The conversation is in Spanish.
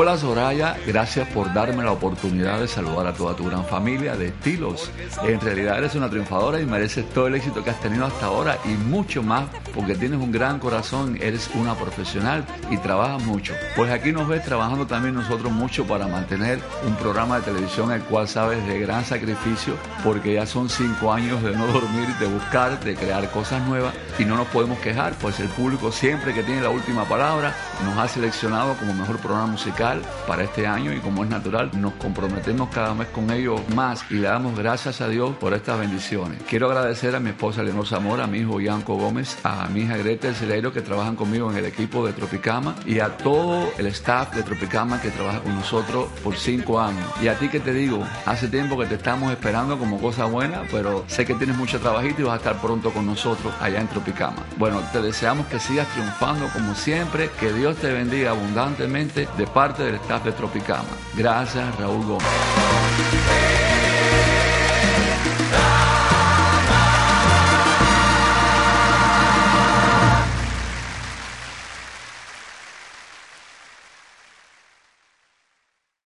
Hola Soraya, gracias por darme la oportunidad de saludar a toda tu gran familia de Estilos. En realidad eres una triunfadora y mereces todo el éxito que has tenido hasta ahora y mucho más porque tienes un gran corazón, eres una profesional y trabajas mucho. Pues aquí nos ves trabajando también nosotros mucho para mantener un programa de televisión el cual sabes de gran sacrificio porque ya son 5 años de no dormir, de buscar, de crear cosas nuevas y no nos podemos quejar, pues el público siempre que tiene la última palabra nos ha seleccionado como mejor programa musical para este año y como es natural nos comprometemos cada mes con ellos más y le damos gracias a Dios por estas bendiciones. Quiero agradecer a mi esposa Leonor Zamora, a mi hijo Yanko Gómez, a mi hija Greta Celeiro que trabajan conmigo en el equipo de Tropicama y a todo el staff de Tropicama que trabaja con nosotros por 5 años. Y a ti que te digo, hace tiempo que te estamos esperando como cosa buena, pero sé que tienes mucho trabajito y vas a estar pronto con nosotros allá en Tropicama. Bueno, te deseamos que sigas triunfando como siempre, que Dios te bendiga abundantemente de parte del staff de Tropicama. Gracias, Raúl Gómez.